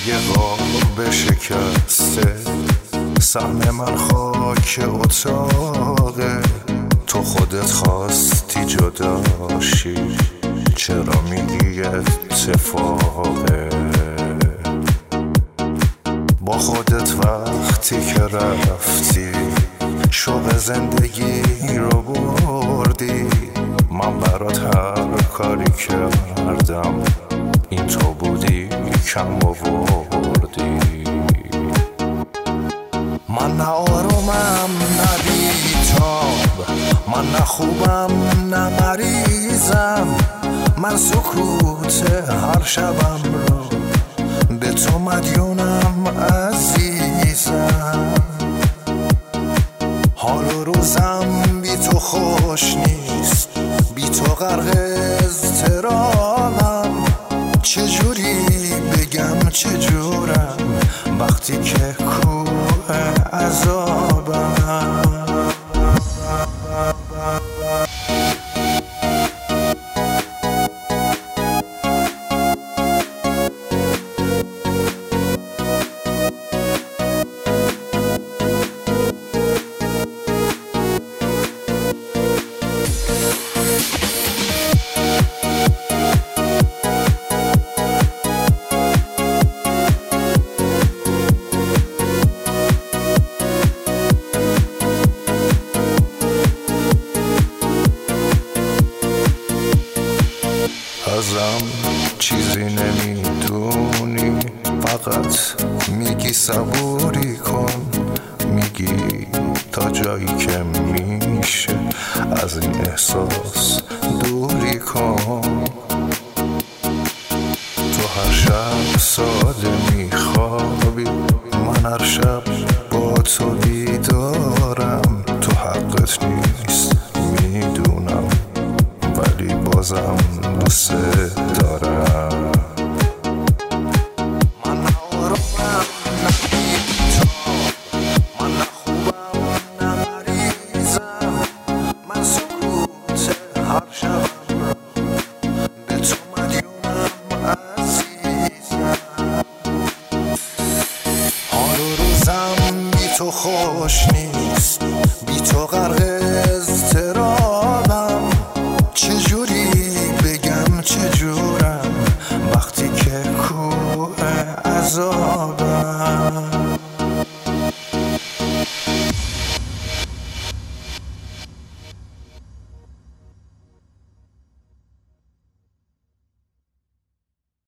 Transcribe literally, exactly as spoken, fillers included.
یه قاب شکسته، سهم من خاک اتاقه. تو خودت خواستی جداشی، چرا میگی اتفاقه؟ با خودت وقتی که رفتی، شوق زندگی رو بردی. من برات هر کاری کردم، این تو بودی کم آوردی. من نه آرومم نه بیتاب، من نه خوبم نه مریضم. من سکوت هر شبم رو به تو مدیونم عزیزم. حال و روزم بی تو خوش نیست، بی تو غرق اضطرابم. چجوری بگم چجورم وقتی که کوه عذابم. ازم چیزی نمیدونی، فقط میگی صبوری کن. میگی تا جایی که میشه از این احساس دوری کن. تو هر شب ساده میخوابی، من هر شب با تو بیدارم. تو حقت نیست میدونم، ولی بازم دوست دارم. من آرومم نه بیتاب، من نه خوبم نه مریضم. من سکوت هر شبم را به تو مدیونم عزیزم. حال و روزم بی تو خوش نیست، بی تو غرق